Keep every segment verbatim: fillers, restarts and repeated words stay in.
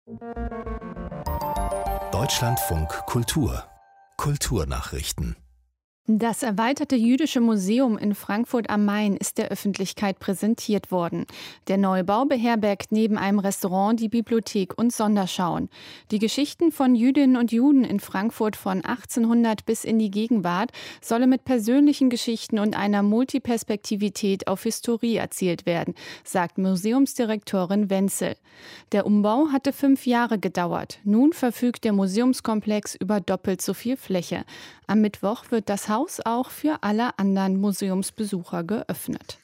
Deutschlandfunk Kultur Kulturnachrichten. Das erweiterte Jüdische Museum in Frankfurt am Main ist der Öffentlichkeit präsentiert worden. Der Neubau beherbergt neben einem Restaurant die Bibliothek und Sonderschauen. Die Geschichten von Jüdinnen und Juden in Frankfurt von achtzehnhundert bis in die Gegenwart sollen mit persönlichen Geschichten und einer Multiperspektivität auf Historie erzählt werden, sagt Museumsdirektorin Wenzel. Der Umbau hatte fünf Jahre gedauert. Nun verfügt der Museumskomplex über doppelt so viel Fläche. Am Mittwoch wird das Haus auch für alle anderen Museumsbesucher geöffnet.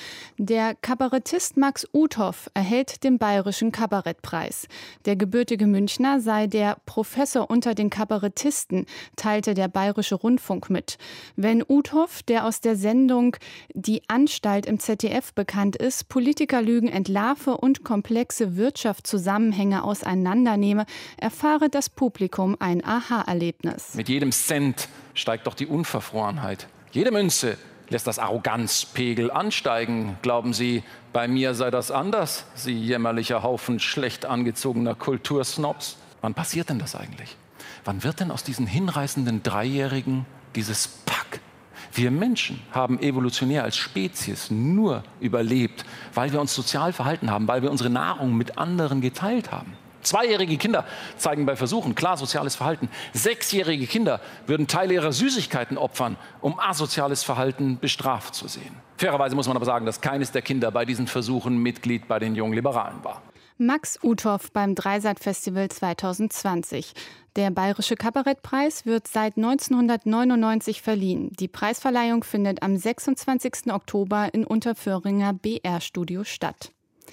Der Kabarettist Max Uthoff erhält den Bayerischen Kabarettpreis. Der gebürtige Münchner sei der Professor unter den Kabarettisten, teilte der Bayerische Rundfunk mit. Wenn Uthoff, der aus der Sendung Die Anstalt im Z D F bekannt ist, Politikerlügen entlarve und komplexe Wirtschaftszusammenhänge auseinandernehme, erfahre das Publikum ein Aha-Erlebnis. Mit jedem Cent steigt doch die Unverfrorenheit. Jede Münze lässt das Arroganzpegel ansteigen. Glauben Sie, bei mir sei das anders, Sie jämmerlicher Haufen schlecht angezogener Kultursnobs? Wann passiert denn das eigentlich? Wann wird denn aus diesen hinreißenden Dreijährigen dieses Pack? Wir Menschen haben evolutionär als Spezies nur überlebt, weil wir uns sozial verhalten haben, weil wir unsere Nahrung mit anderen geteilt haben. Zweijährige Kinder zeigen bei Versuchen klar soziales Verhalten. Sechsjährige Kinder würden Teile ihrer Süßigkeiten opfern, um asoziales Verhalten bestraft zu sehen. Fairerweise muss man aber sagen, dass keines der Kinder bei diesen Versuchen Mitglied bei den Jungen Liberalen war. Max Uthoff beim Dreisat-Festival zwanzig zwanzig. Der Bayerische Kabarettpreis wird seit neunzehnhundertneunundneunzig verliehen. Die Preisverleihung findet am sechsundzwanzigsten Oktober in Unterföhringer B R-Studio statt.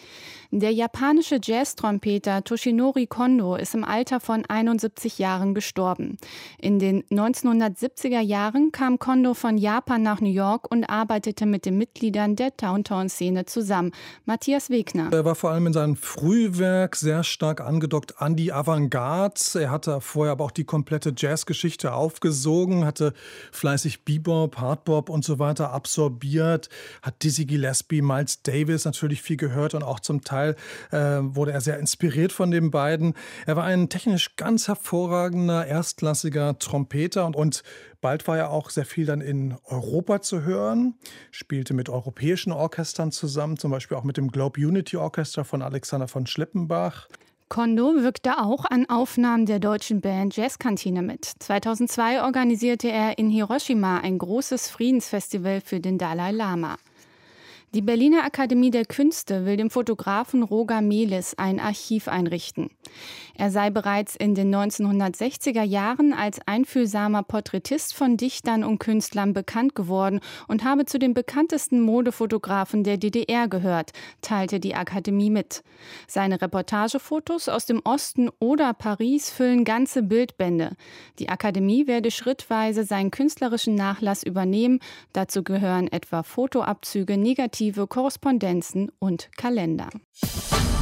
Der japanische Jazz-Trompeter Toshinori Kondo ist im Alter von einundsiebzig Jahren gestorben. In den neunzehnhundertsiebziger Jahren kam Kondo von Japan nach New York und arbeitete mit den Mitgliedern der Downtown-Szene zusammen. Matthias Wegner. Er war vor allem in seinem Frühwerk sehr stark angedockt an die Avantgarde. Er hatte vorher aber auch die komplette Jazzgeschichte aufgesogen, hatte fleißig Bebop, Hardbop und so weiter absorbiert, hat Dizzy Gillespie, Miles Davis natürlich viel gehört und auch zum Teil äh, wurde er sehr inspiriert von den beiden. Er war ein technisch ganz hervorragender, erstklassiger Trompeter und, und bald war er auch sehr viel dann in Europa zu hören, spielte mit europäischen Orchestern zusammen, zum Beispiel auch mit dem Globe Unity Orchestra von Alexander von Schleppenbach. Kondo wirkte auch an Aufnahmen der deutschen Band Jazzkantine mit. zweitausendzwei organisierte er in Hiroshima ein großes Friedensfestival für den Dalai Lama. Die Berliner Akademie der Künste will dem Fotografen Roger Melis ein Archiv einrichten. Er sei bereits in den neunzehnhundertsechziger Jahren als einfühlsamer Porträtist von Dichtern und Künstlern bekannt geworden und habe zu den bekanntesten Modefotografen der D D R gehört, teilte die Akademie mit. Seine Reportagefotos aus dem Osten oder Paris füllen ganze Bildbände. Die Akademie werde schrittweise seinen künstlerischen Nachlass übernehmen. Dazu gehören etwa Fotoabzüge, Negative, Korrespondenzen und Kalender.